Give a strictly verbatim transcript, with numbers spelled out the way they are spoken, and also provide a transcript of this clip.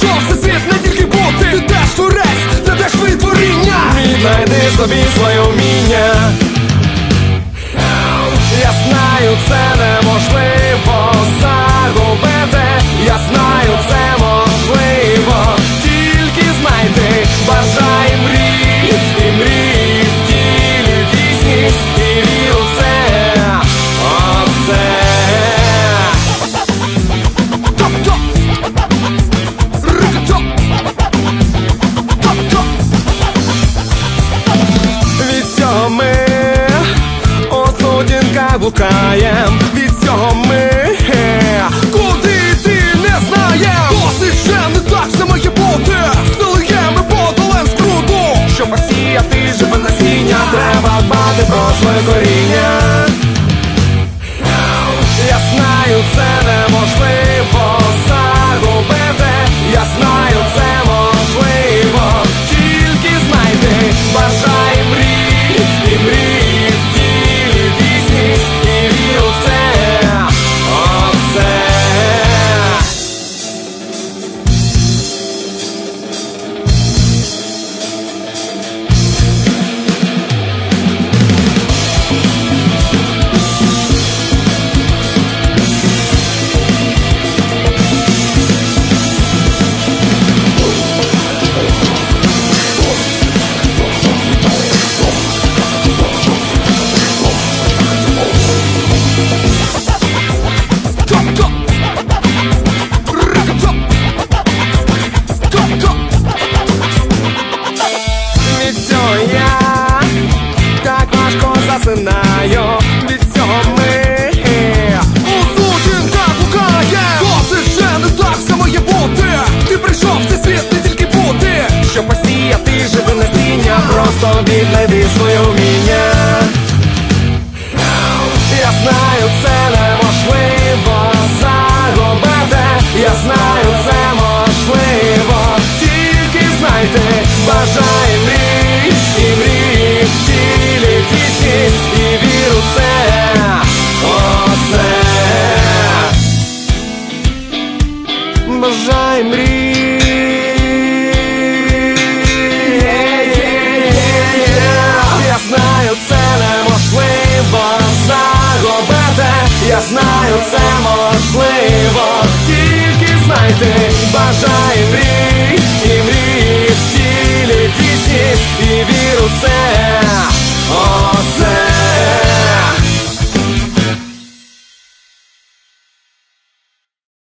прийшов в цей світ не тільки бути. Ти теж творець, ти теж твої творіння. Віднайди собі своє вміння. Я знаю, це неможливо загубити. Я знаю, це можливо тільки знайти. Бажай, мрій, і мрій втілюй пісні, і вір у це, оце. Топ-топ, рик-топ, топ-топ. Від цього ми у сутінках блукаєм. Від цього ми Куди йти не знаєм. Досить вже не так все має бути. Сили є, ми подолаєм скруту. щоб посіяти живе насіння, треба дбати про своє коріння. Я знаю, це неможливо загубити. Я знаю, це можливо тільки знайти. Бажай, мрій, і мрій втілюй пісні, і вір у це, оце. Топ-топ, рик-топ, топ-топ. Від цього я так важко засинаю. Від цього ми У сутінках блукаєм. Досить вже не так все має бути. Ти прийшов в цей світ не тільки бути. щоб посіяти живе насіння, просто віднайди своє вміння. Я знаю, це неможливо загубити. Я знаю, це можливо тільки знайти. Бажай, мрій, і мрій втілюй пісні, і вір у це, оце. Бажай, мрій. Я знаю, це неможливо загубити. Я знаю, це можливо тільки знайти. Бажай, мрій.